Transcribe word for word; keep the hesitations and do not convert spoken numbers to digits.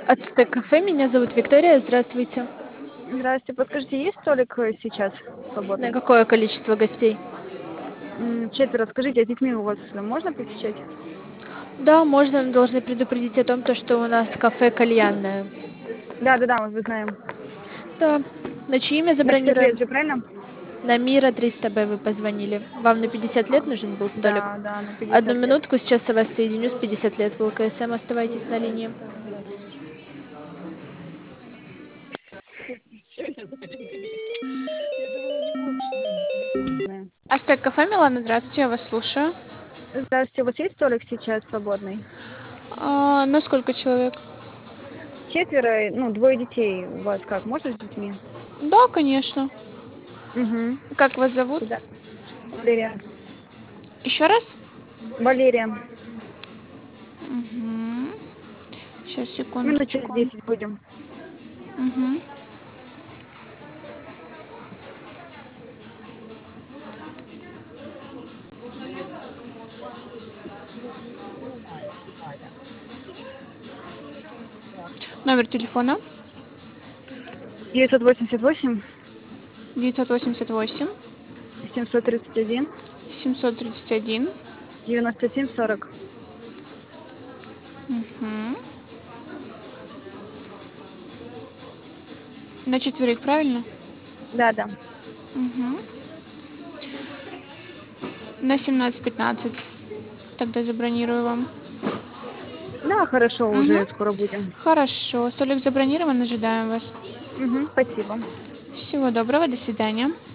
Ацтек кафе. Меня зовут Виктория. Здравствуйте. Здравствуйте. Подскажите, есть столик э, сейчас На свободный? какое количество гостей? М, Четверо. Скажите, а с детьми у вас можно посещать? Да, можно, но должны предупредить о том, то, что у нас кафе кальянное. Да, да, да, мы знаем. Да. На чье имя На пятьдесят лет забронируем? же, правильно? На Мира триста Б вы позвонили. Вам на пятьдесят лет нужен был столик? Да, да, на Одну пятьдесят лет. минутку, сейчас я вас соединю с пятьдесят лет в ЛКСМ. Оставайтесь на линии. Да. Ацтек кафе, Милана, здравствуйте, я вас слушаю. Здравствуйте, у вас есть столик сейчас свободный? А, на сколько человек? Четверо, э, ну, двое детей. У вас как, можно с детьми? Да, конечно. Угу. Как вас зовут? Да. Валерия. Еще раз? Валерия. Угу. Сейчас, Минут через секундочку. десять будем. Угу. Номер телефона девятьсот восемьдесят восемь девятьсот восемьдесят восемь семьсот тридцать один семьсот тридцать один. девяносто семь сорок. Угу. На четверых, правильно? Да, да. Угу. На семнадцать пятнадцать. Тогда забронирую вам. Да, хорошо, Угу. уже скоро будем. Хорошо. Столик забронирован, ожидаем вас. Угу, спасибо. Всего доброго, до свидания.